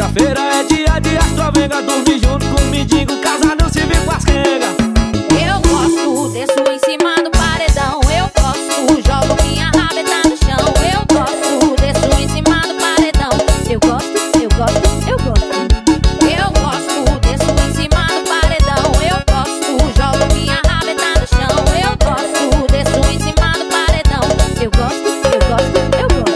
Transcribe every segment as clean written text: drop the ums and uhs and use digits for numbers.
Sexta-feira é dia de astrovenga, dormir junto com o mendigo, casar no civil com as quengas. Eu gosto, desço em cima do paredão. Eu gosto, jogo minha rabeta no chão. Eu gosto, desço em cima do paredão. Eu gosto, eu gosto, eu gosto. Eu gosto, desço em cima do paredão. Eu gosto, jogo minha rabeta no chão. Eu gosto, desço em cima do paredão. Eu gosto, eu gosto, eu gosto.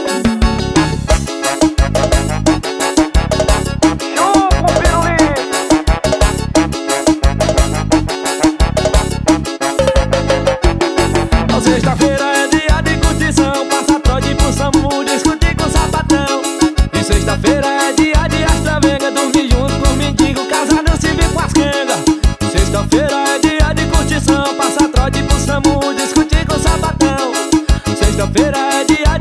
Sexta-feira é dia de curtição, passa trote pro SAMU, discutir com sapatão. E sexta-feira é dia de extravenga, dormir junto com o mendigo, casar no civil com as quengas. Sexta-feira é dia de curtição, passa trote pro SAMU, discutir com sapatão. Sexta-feira é dia